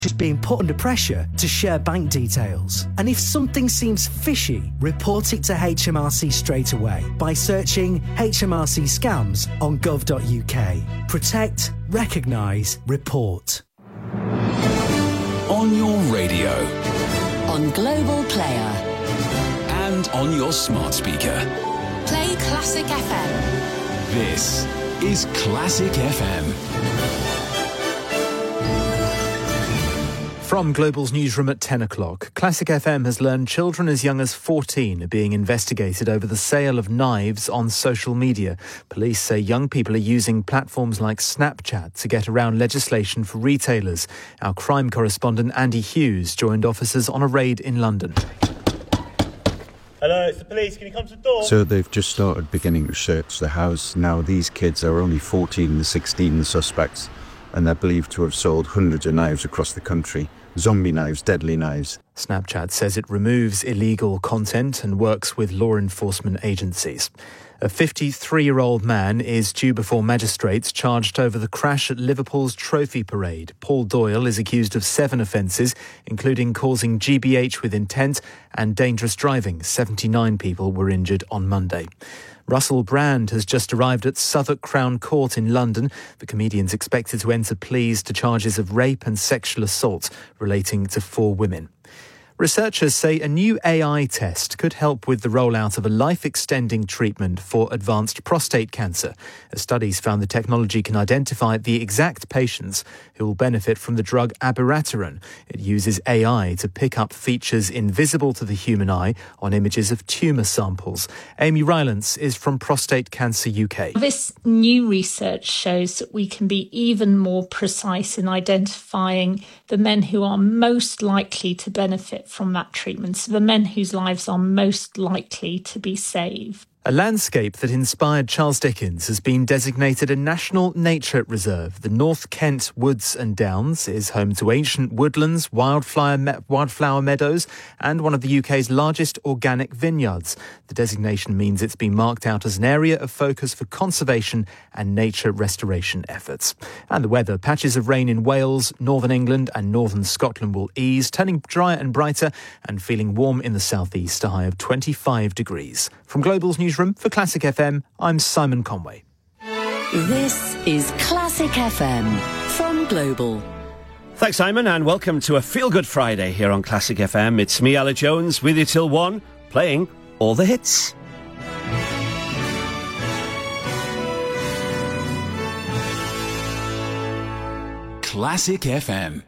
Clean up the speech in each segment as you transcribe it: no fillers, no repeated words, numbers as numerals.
is being put under pressure to share bank details. And if something seems fishy, report it to HMRC straight away by searching HMRC scams on gov.uk. Protect, recognise, report. On your radio. On Global Player. And on your smart speaker. Play Classic FM. This is Classic FM. From Global's newsroom at 10 o'clock, Classic FM has learned children as young as 14 are being investigated over the sale of knives on social media. Police say young people are using platforms like Snapchat to get around legislation for retailers. Our crime correspondent Andy Hughes joined officers on a raid in London. Hello, it's the police. Can you come to the door? So they've just started beginning to search the house. Now these kids are only 14 and 16, the suspects, and they're believed to have sold hundreds of knives across the country. Zombie knives, deadly knives. Snapchat says it removes illegal content and works with law enforcement agencies. A 53-year-old man is due before magistrates charged over the crash at Liverpool's Trophy Parade. Paul Doyle is accused of 7 offences, including causing GBH with intent and dangerous driving. 79 people were injured on Monday. Russell Brand has just arrived at Southwark Crown Court in London. The comedian's expected to enter pleas to charges of rape and sexual assault relating to 4 women. Researchers say a new AI test could help with the rollout of a life-extending treatment for advanced prostate cancer. Studies found the technology can identify the exact patients who will benefit from the drug abiraterone. It uses AI to pick up features invisible to the human eye on images of tumour samples. Amy Rylance is from Prostate Cancer UK. This new research shows that we can be even more precise in identifying the men who are most likely to benefit from that treatment, so the men whose lives are most likely to be saved. A landscape that inspired Charles Dickens has been designated a National Nature Reserve. The North Kent Woods and Downs is home to ancient woodlands, wildflower meadows and one of the UK's largest organic vineyards. The designation means it's been marked out as an area of focus for conservation and nature restoration efforts. And the weather. Patches of rain in Wales, northern England and northern Scotland will ease, turning drier and brighter and feeling warm in the southeast, a high of 25 degrees. From Global's newsroom for Classic FM, I'm Simon Conway. This is Classic FM from Global. Thanks, Simon, and welcome to a Feel Good Friday here on Classic FM. It's me, Ella Jones, with you till 1, playing all the hits. Classic FM.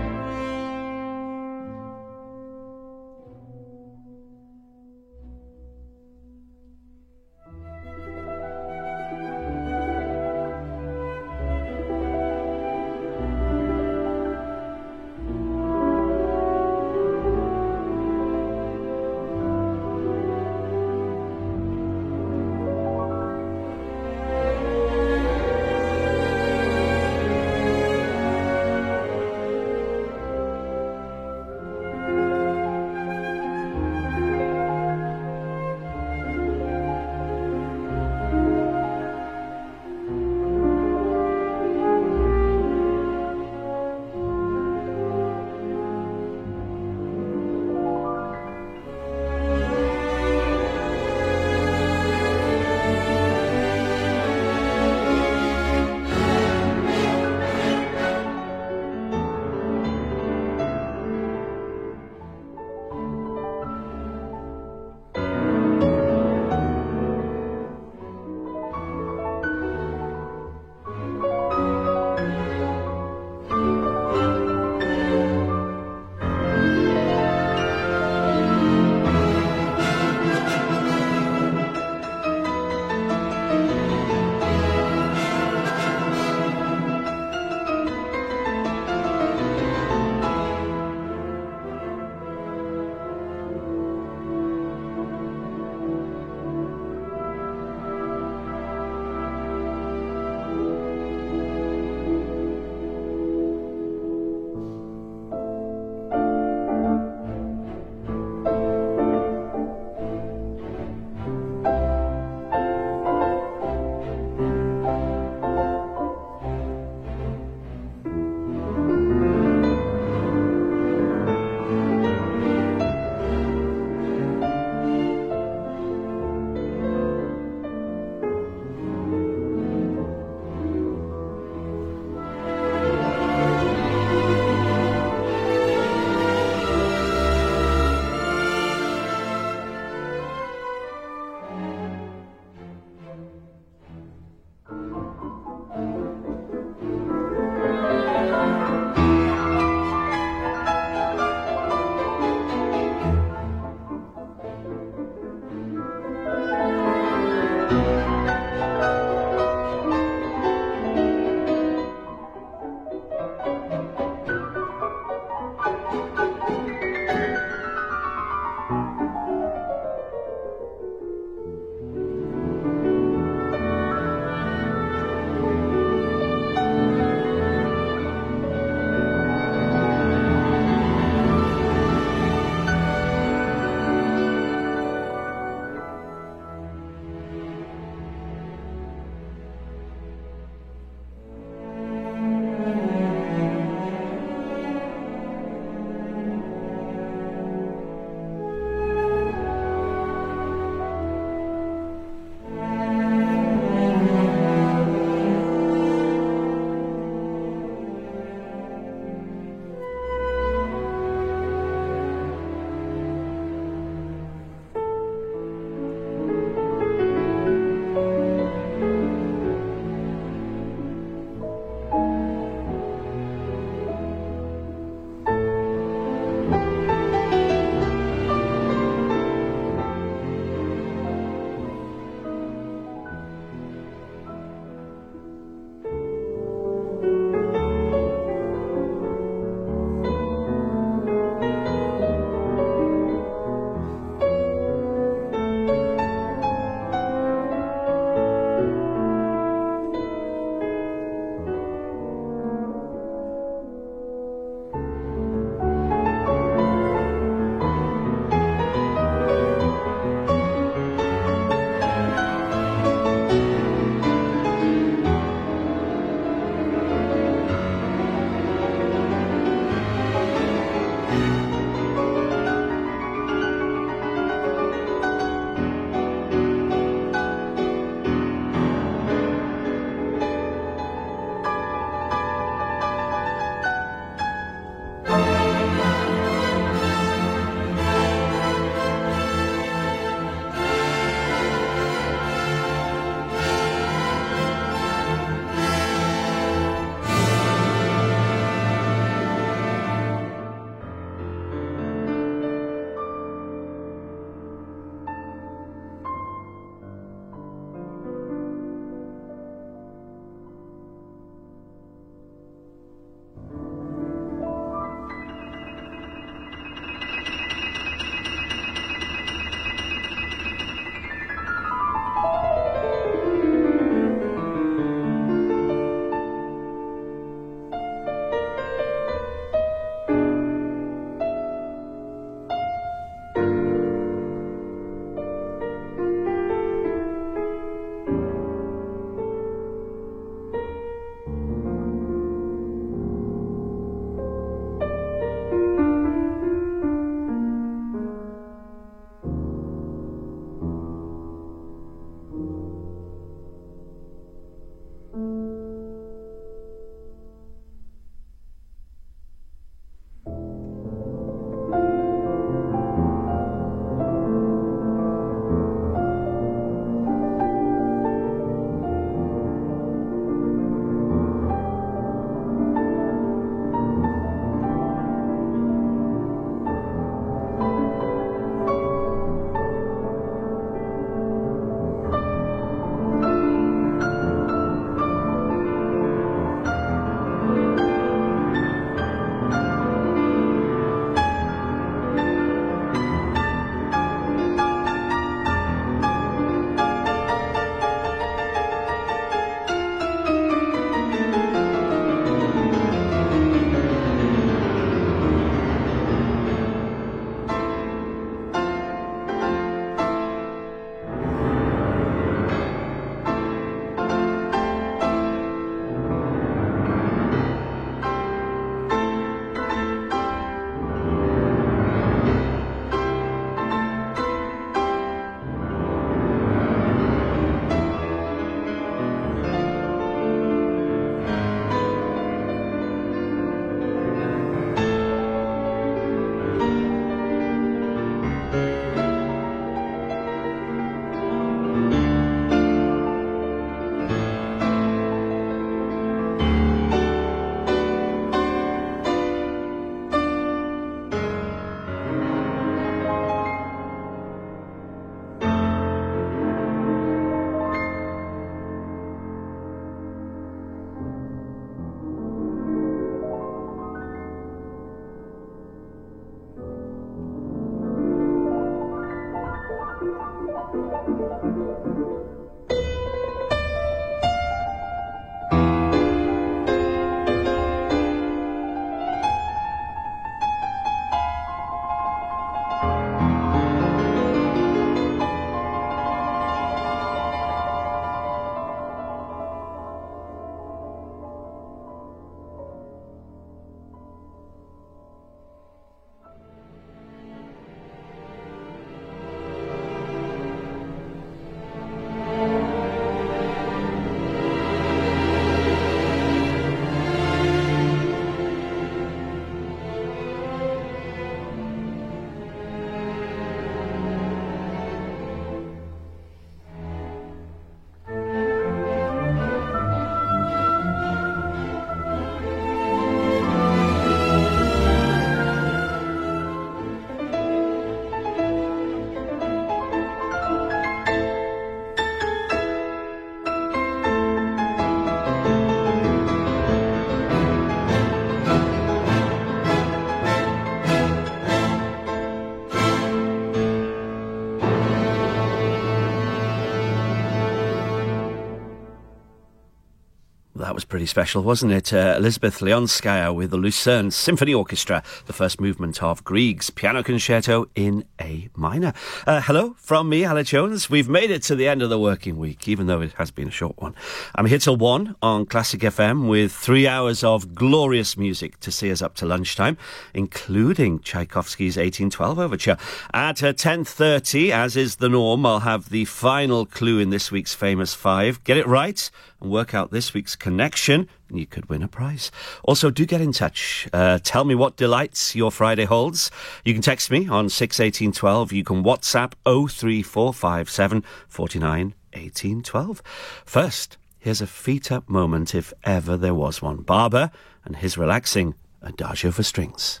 That was pretty special, wasn't it? Elizabeth Leonskaya with the Lucerne Symphony Orchestra, the first movement of Grieg's Piano Concerto in A minor. Hello from me, Alec Jones. We've made it to the end of the working week, even though it has been a short one. I'm here till 1 on Classic FM with 3 hours of glorious music to see us up to lunchtime, including Tchaikovsky's 1812 Overture. At 10:30, as is the norm, I'll have the final clue in this week's Famous Five. Get it right and work out this week's connection, and you could win a prize. Also, do get in touch. Tell me what delights your Friday holds. You can text me on 61812. You can WhatsApp 03457 49 1812. First, here's a feet-up moment if ever there was one. Barber and his relaxing Adagio for Strings.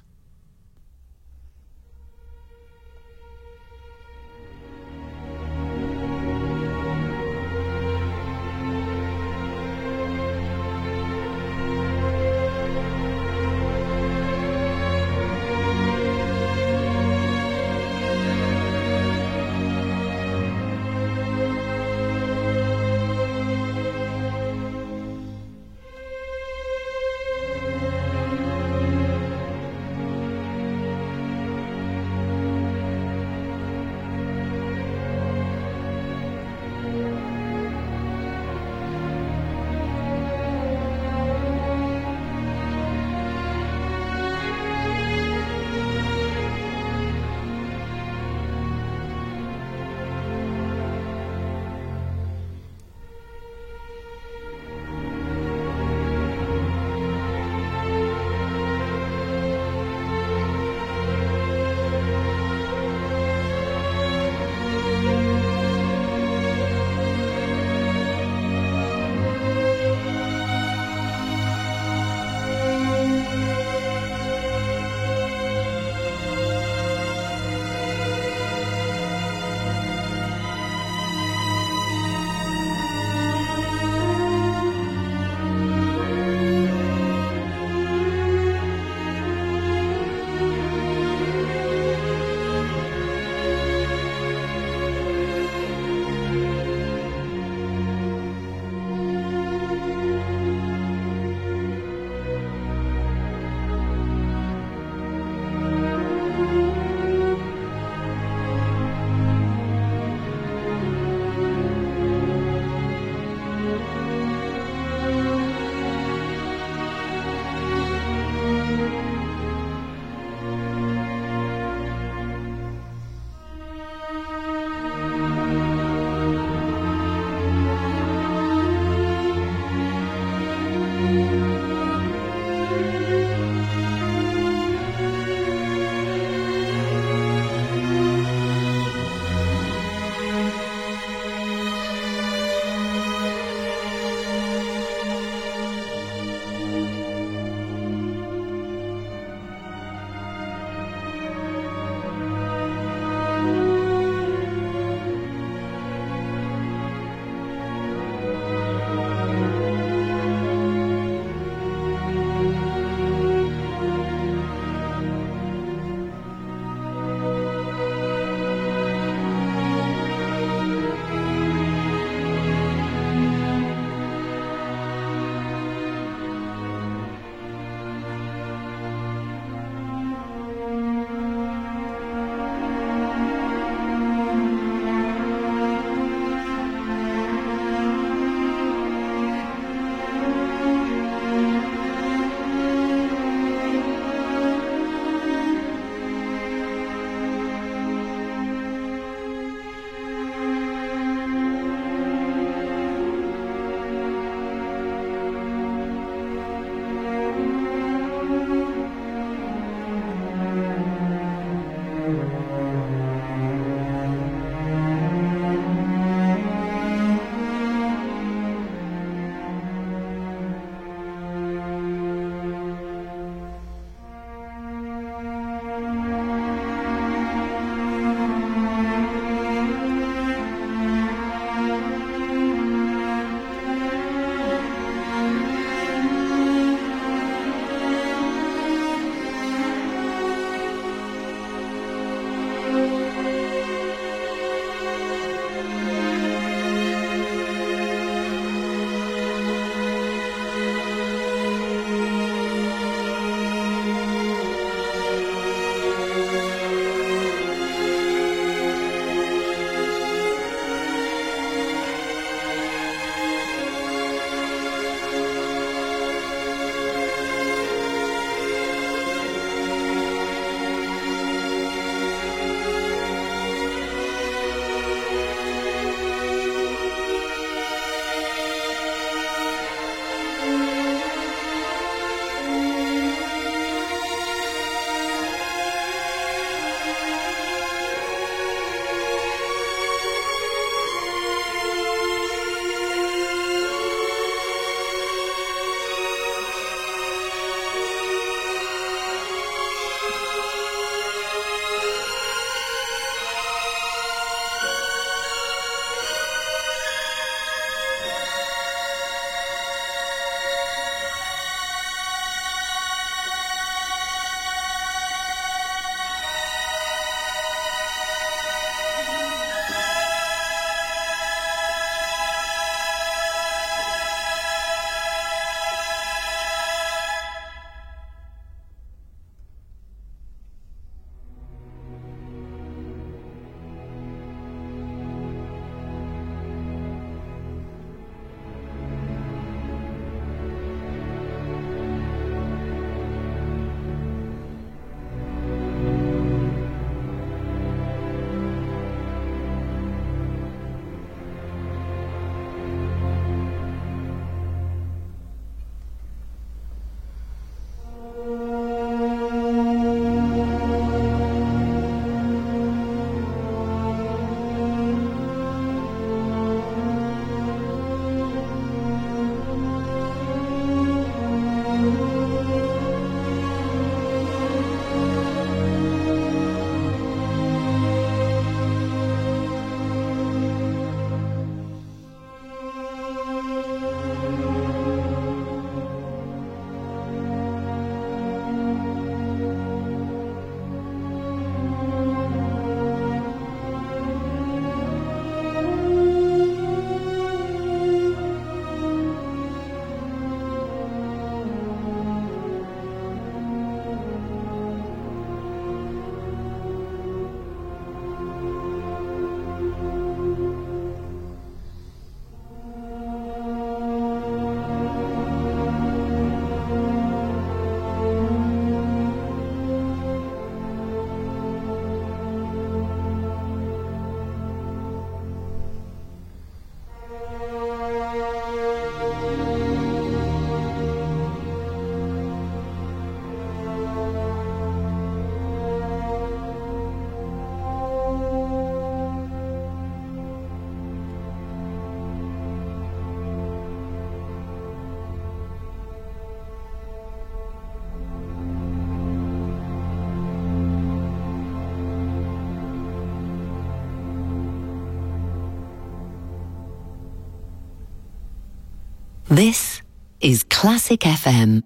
This is Classic FM.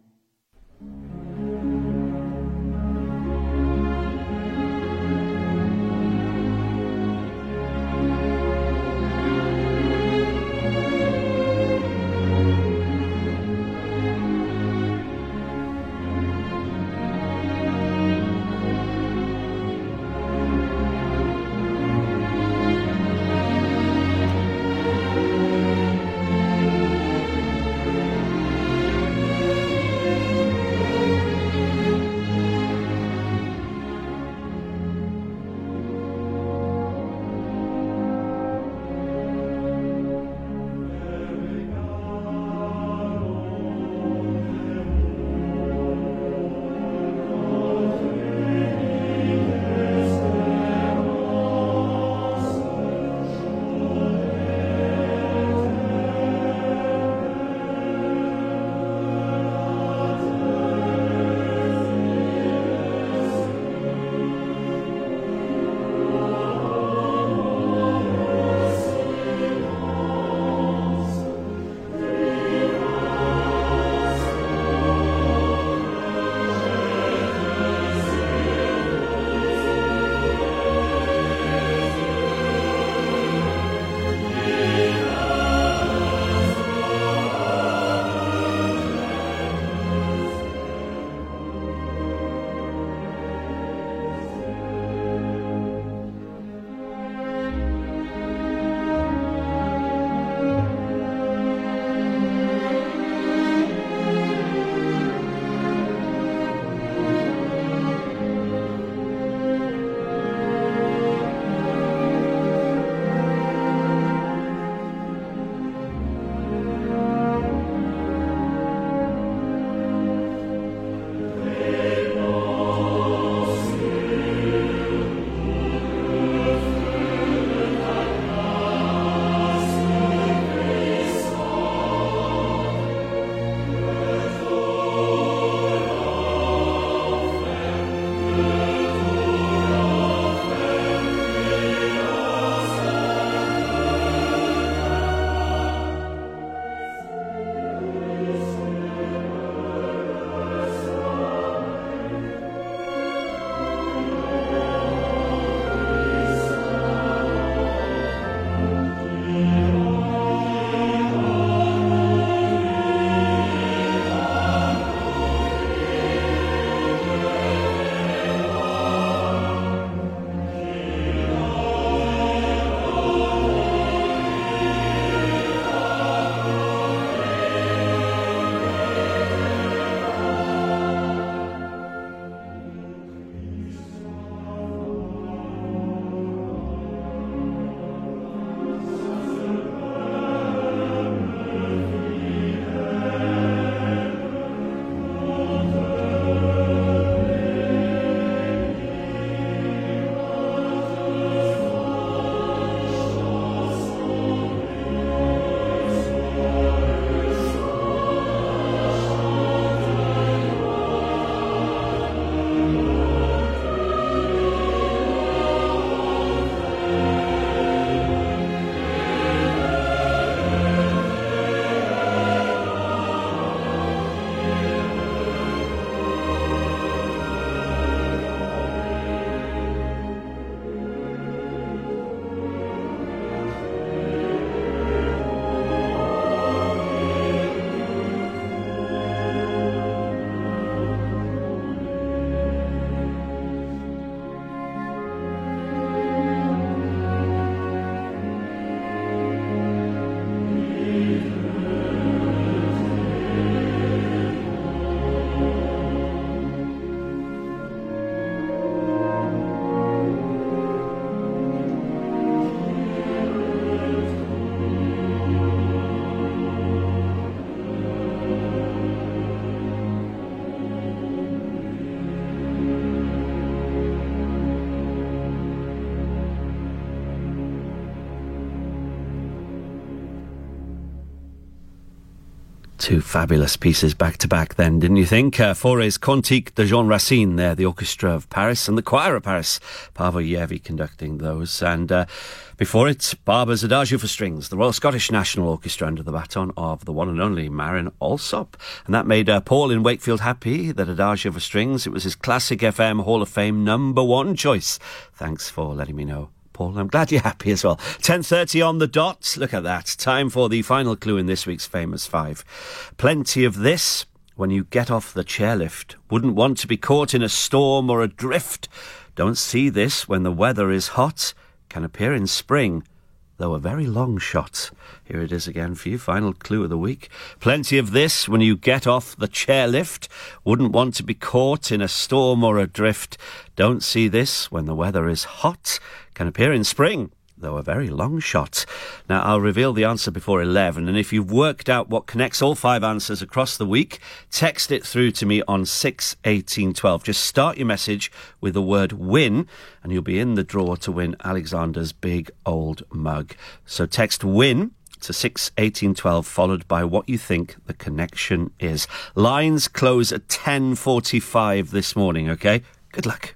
Two fabulous pieces back-to-back then, didn't you think? Fauré's Cantique de Jean Racine there, the Orchestra of Paris, and the Choir of Paris, Paavo Järvi conducting those. And before it, Barber's Adagio for Strings, the Royal Scottish National Orchestra under the baton of the one and only Marin Alsop. And that made Paul in Wakefield happy, that Adagio for Strings. It was his Classic FM Hall of Fame #1 choice. Thanks for letting me know, Paul. I'm glad you're happy as well. 10:30 on the dot. Look at that. Time for the final clue in this week's Famous Five. Plenty of this when you get off the chairlift. Wouldn't want to be caught in a storm or a drift. Don't see this when the weather is hot. Can appear in spring, though a very long shot. Here it is again for you. Final clue of the week. Plenty of this when you get off the chairlift. Wouldn't want to be caught in a storm or a drift. Don't see this when the weather is hot. Can appear in spring, though a very long shot. Now, I'll reveal the answer before 11, and if you've worked out what connects all 5 answers across the week, text it through to me on 61812. Just start your message with the word win, and you'll be in the draw to win Alexander's big old mug. So text win to 61812, followed by what you think the connection is. Lines close at 10:45 this morning, okay? Good luck.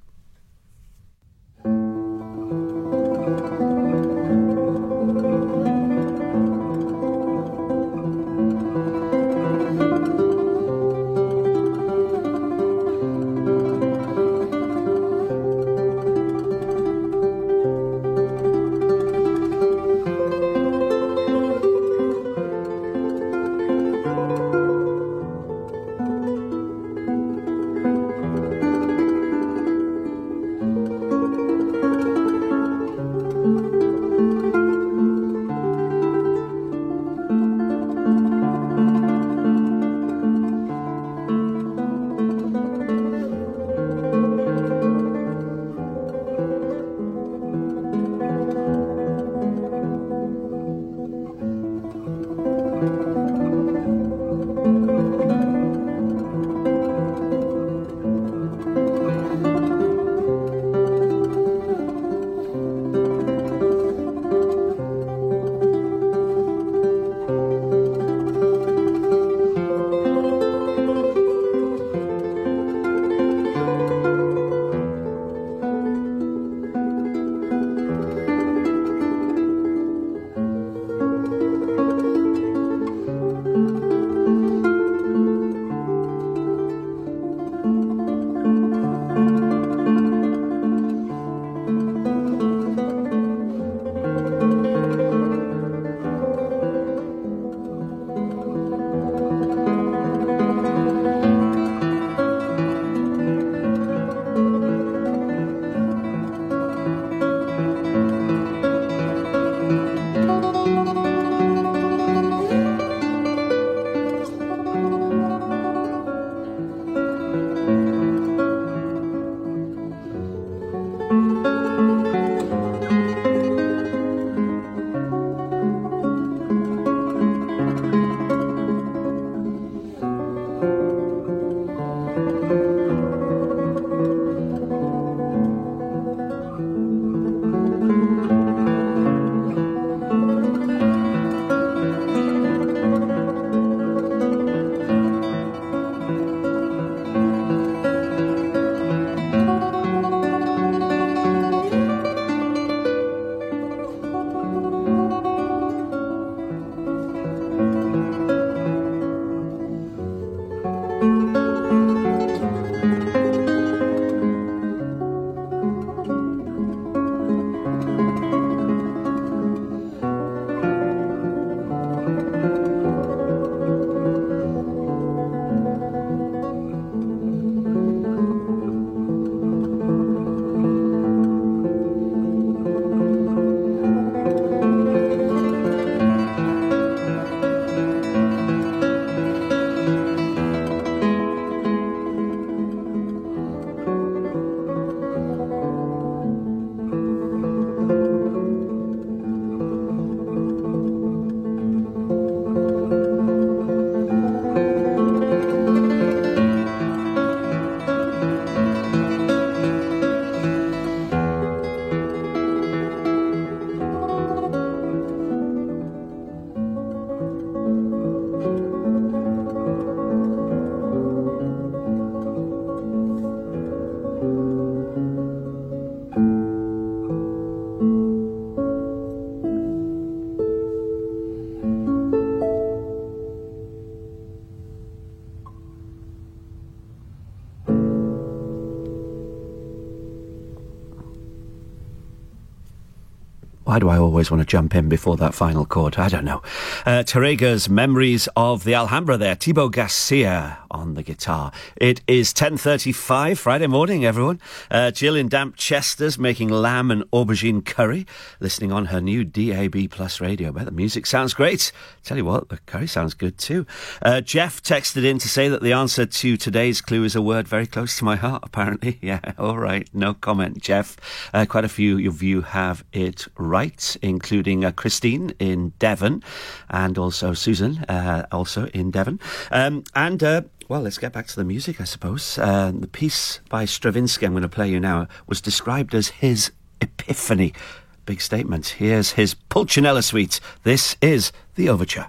Why do I always want to jump in before that final chord? I don't know. Tarrega's Memories of the Alhambra there. Thibaut Garcia on the guitar. It is 10:35 Friday morning, everyone. Jill in damp Chester's making lamb and aubergine curry, listening on her new DAB Plus radio. Bet the music sounds great. Tell you what, the curry sounds good too. Jeff texted in to say that the answer to today's clue is a word very close to my heart, apparently. Yeah, all right. No comment, Jeff. Quite a few of you have it right, including Christine in Devon and also Susan, also in Devon. Well, let's get back to the music, I suppose. The piece by Stravinsky I'm going to play you now was described as his epiphany. Big statement. Here's his Pulcinella Suite. This is the Overture.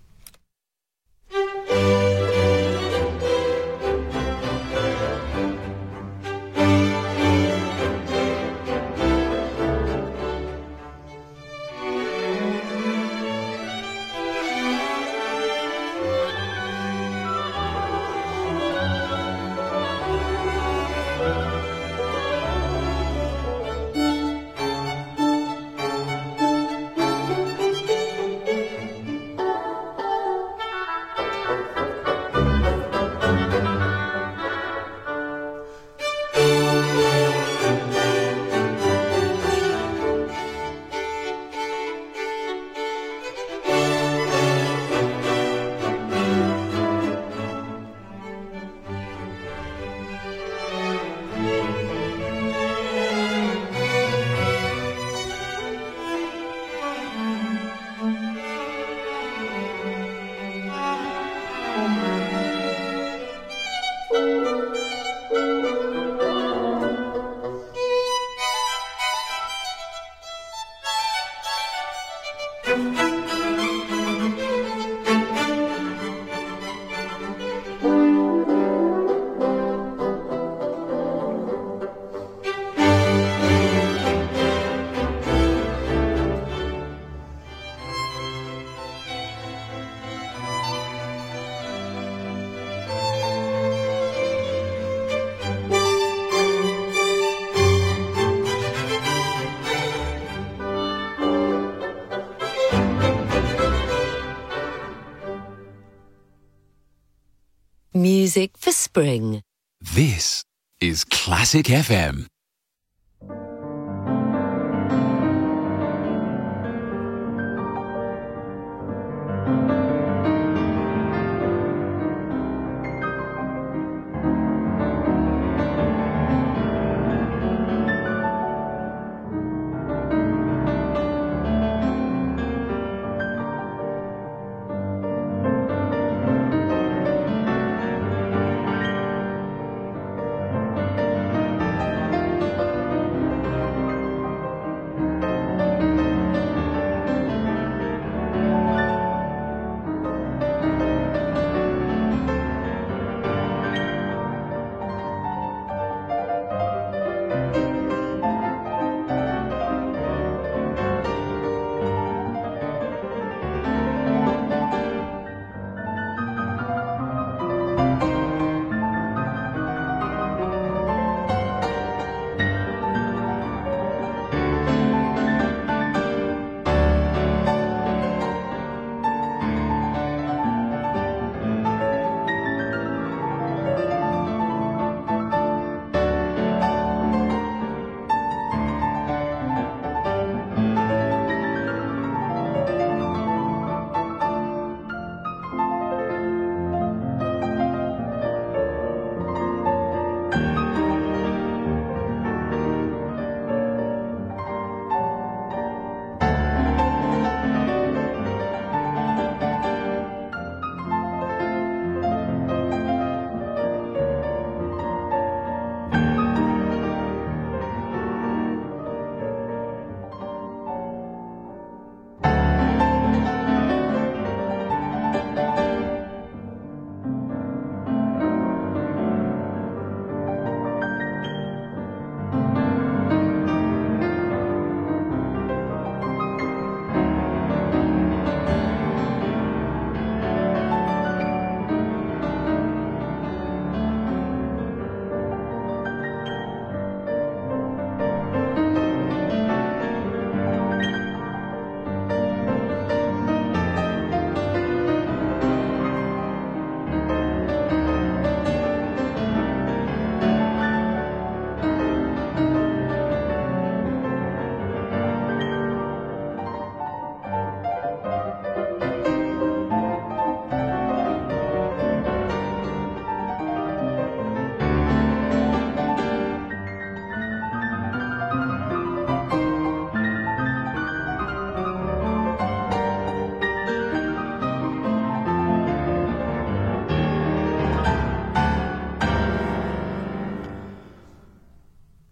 Music for spring. This is Classic FM.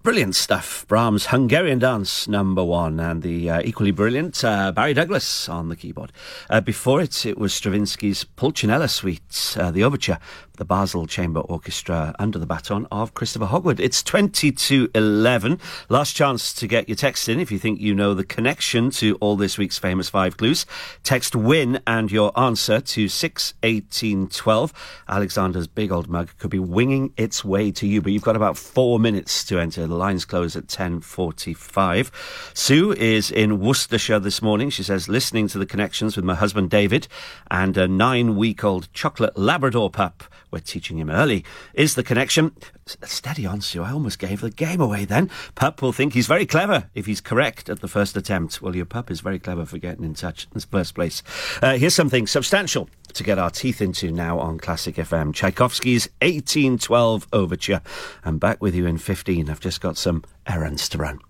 Brilliant stuff. Brahms' Hungarian Dance #1, and the equally brilliant Barry Douglas on the keyboard. Before it was Stravinsky's Pulcinella Suite, the overture, the Basel Chamber Orchestra under the baton of Christopher Hogwood. It's 20 to 11. Last chance to get your text in if you think you know the connection to all this week's famous 5 clues. Text WIN and your answer to 61812. Alexander's big old mug could be winging its way to you, but you've got about 4 minutes to enter. The lines close at 10:45. Sue is in Worcestershire this morning. She says, listening to the connections with my husband David and a 9-week-old chocolate Labrador pup. We're teaching him early. Is the connection... Steady on, Sue. I almost gave the game away then. Pup will think he's very clever if he's correct at the first attempt. Well, your pup is very clever for getting in touch in the first place. Here's something substantial to get our teeth into now on Classic FM. Tchaikovsky's 1812 Overture. I'm back with you in 15. I've just got some errands to run.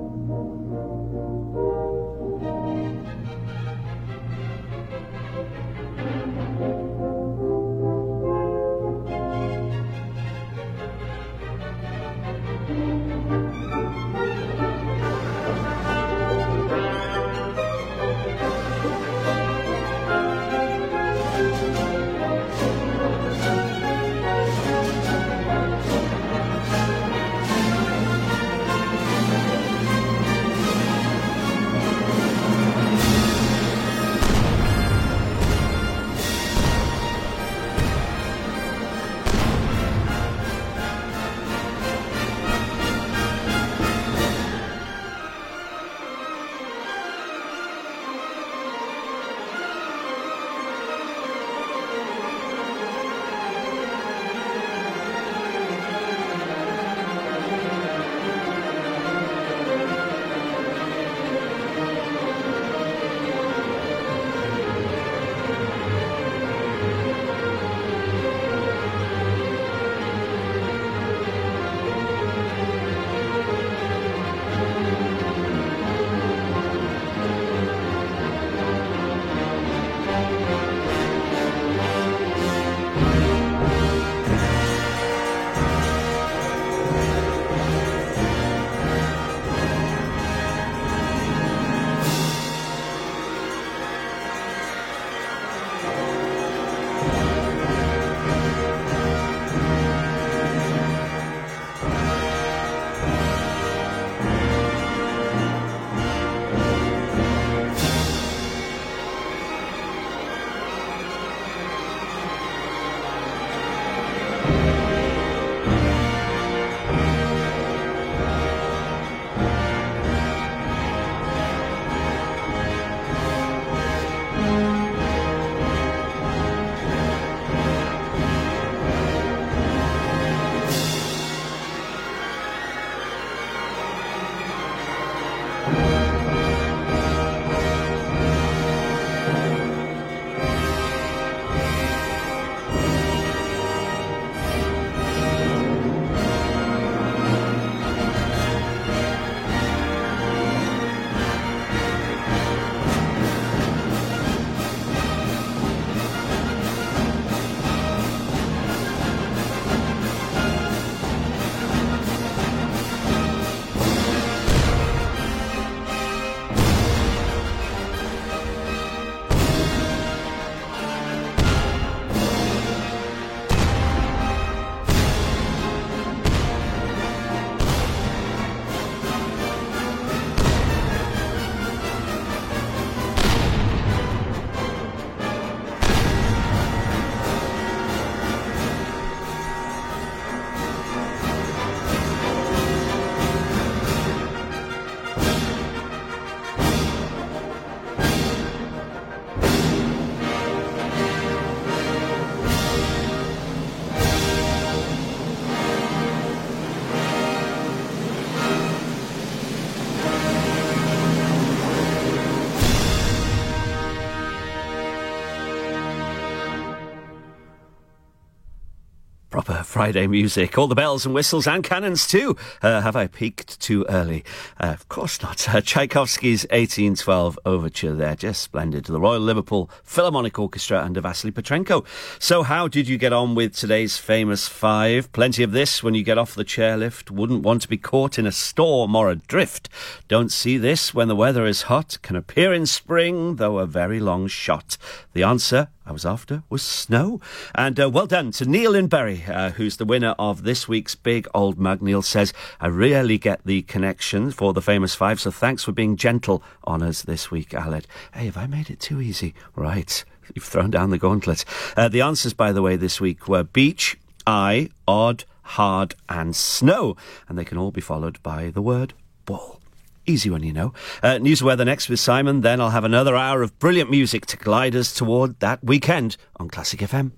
Proper Friday music. All the bells and whistles and cannons too. Have I peaked too early? Of course not. Tchaikovsky's 1812 Overture there. Just splendid. The Royal Liverpool Philharmonic Orchestra under Vasily Petrenko. So how did you get on with today's famous five? Plenty of this when you get off the chairlift. Wouldn't want to be caught in a storm or a drift. Don't see this when the weather is hot. Can appear in spring, though a very long shot. The answer I was after was snow. And well done to Neil in Bury, who's the winner of this week's Big Old Mug. Neil says, I rarely get the connection for the famous five, so thanks for being gentle on us this week, Aled. Hey, have I made it too easy? Right, you've thrown down the gauntlet. The answers, by the way, this week were beach, eye, odd, hard and snow. And they can all be followed by the word ball. Easy one, you know. News and weather next with Simon. Then I'll have another hour of brilliant music to glide us toward that weekend on Classic FM.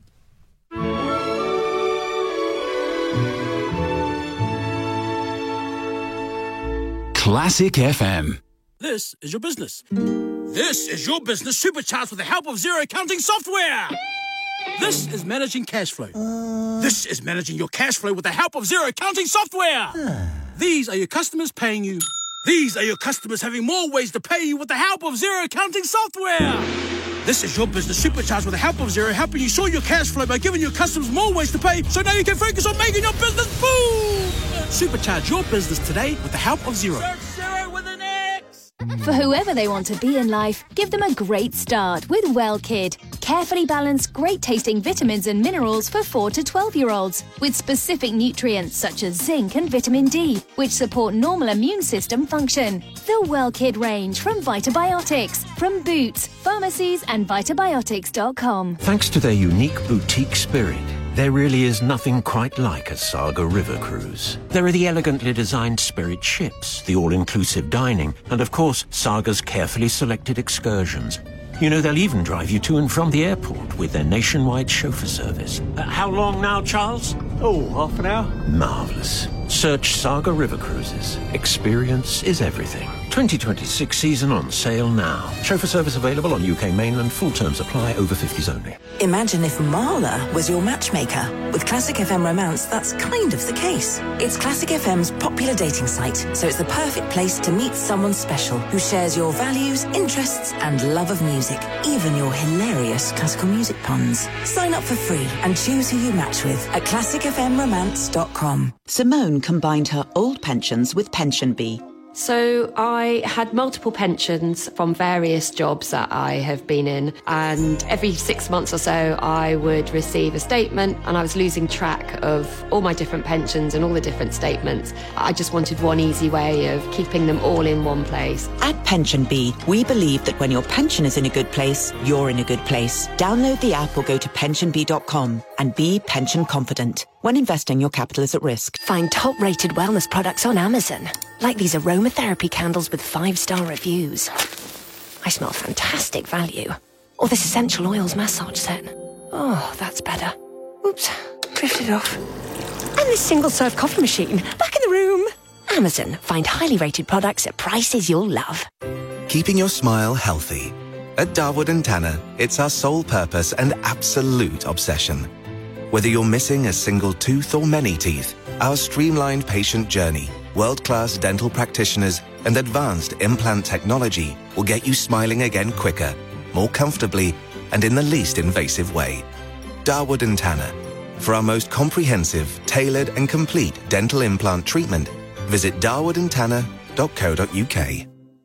Classic FM. This is your business. This is your business supercharged with the help of Zero Accounting software. This is managing cash flow. This is managing your cash flow with the help of Zero Accounting software. These are your customers paying you. These are your customers having more ways to pay you with the help of Xero accounting software. This is your business supercharged with the help of Xero, helping you sort your cash flow by giving your customers more ways to pay, so now you can focus on making your business boom! Supercharge your business today with the help of Xero. Search Xero with an X! For whoever they want to be in life, give them a great start with WellKid. Carefully balanced, great-tasting vitamins and minerals for 4 to 12-year-olds with specific nutrients such as zinc and vitamin D, which support normal immune system function. The WellKid range from Vitabiotics, from Boots, pharmacies and Vitabiotics.com. Thanks to their unique boutique spirit, there really is nothing quite like a Saga River cruise. There are the elegantly designed Spirit ships, the all-inclusive dining, and of course, Saga's carefully selected excursions. You know, they'll even drive you to and from the airport with their nationwide chauffeur service. How long now, Charles? Oh, half an hour. Marvellous. Search Saga River Cruises. Experience is everything. 2026 season on sale now. Chauffeur service available on UK mainland. Full terms apply. Over 50s only. Imagine if Marla was your matchmaker. With Classic FM Romance, that's kind of the case. It's Classic FM's popular dating site, so it's the perfect place to meet someone special who shares your values, interests, and love of music, even your hilarious classical music puns. Sign up for free and choose who you match with at classicfmromance.com. Simone combined her old pensions with Pension Bee. So I had multiple pensions from various jobs that I have been in, and every 6 months or so I would receive a statement, and I was losing track of all my different pensions and all the different statements. I just wanted one easy way of keeping them all in one place. At Pension Bee, we believe that when your pension is in a good place, you're in a good place. Download the app or go to pensionbee.com and be pension confident. When investing, your capital is at risk. Find top-rated wellness products on Amazon, like these aromatherapy candles with 5-star reviews. I smell fantastic value. Or this essential oils massage set. Oh, that's better. Oops, drifted off. And this single-serve coffee machine, back in the room. Amazon, find highly rated products at prices you'll love. Keeping your smile healthy. At Darwood & Tanner, it's our sole purpose and absolute obsession. Whether you're missing a single tooth or many teeth, our streamlined patient journey, world-class dental practitioners, and advanced implant technology will get you smiling again quicker, more comfortably, and in the least invasive way. Darwood & Tanner. For our most comprehensive, tailored, and complete dental implant treatment, visit darwoodandtanner.co.uk.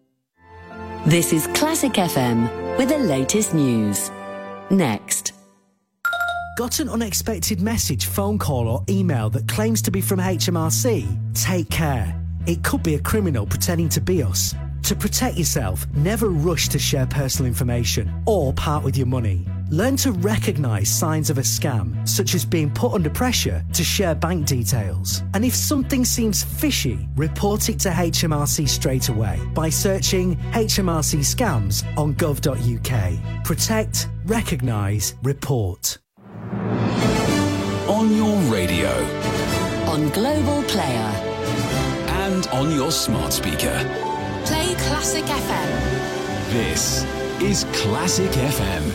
This is Classic FM with the latest news. Next. Got an unexpected message, phone call or email that claims to be from HMRC? Take care. It could be a criminal pretending to be us. To protect yourself, never rush to share personal information or part with your money. Learn to recognise signs of a scam, such as being put under pressure to share bank details. And if something seems fishy, report it to HMRC straight away by searching HMRC scams on gov.uk. Protect, recognise, report. On your radio. On Global Player. And on your smart speaker. Play Classic FM. This is Classic FM.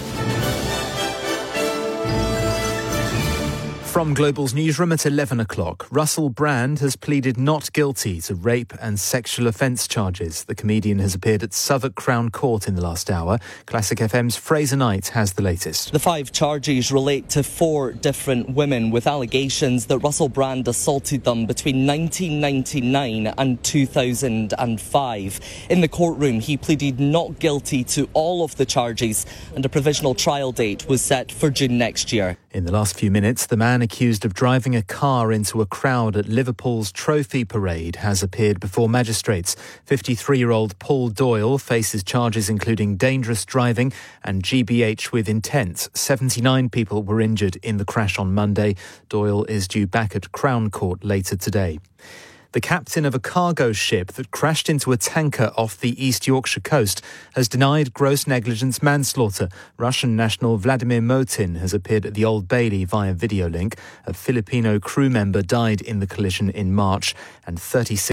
From Global's newsroom at 11 o'clock, Russell Brand has pleaded not guilty to rape and sexual offence charges. The comedian has appeared at Southwark Crown Court in the last hour. Classic FM's Fraser Knight has the latest. The 5 charges relate to 4 different women with allegations that Russell Brand assaulted them between 1999 and 2005. In the courtroom, he pleaded not guilty to all of the charges, and a provisional trial date was set for June next year. In the last few minutes, the man accused of driving a car into a crowd at Liverpool's Trophy Parade has appeared before magistrates. 53-year-old Paul Doyle faces charges including dangerous driving and GBH with intent. 79 people were injured in the crash on Monday. Doyle is due back at Crown Court later today. The captain of a cargo ship that crashed into a tanker off the East Yorkshire coast has denied gross negligence manslaughter. Russian national Vladimir Motin has appeared at the Old Bailey via video link. A Filipino crew member died in the collision in March, and 36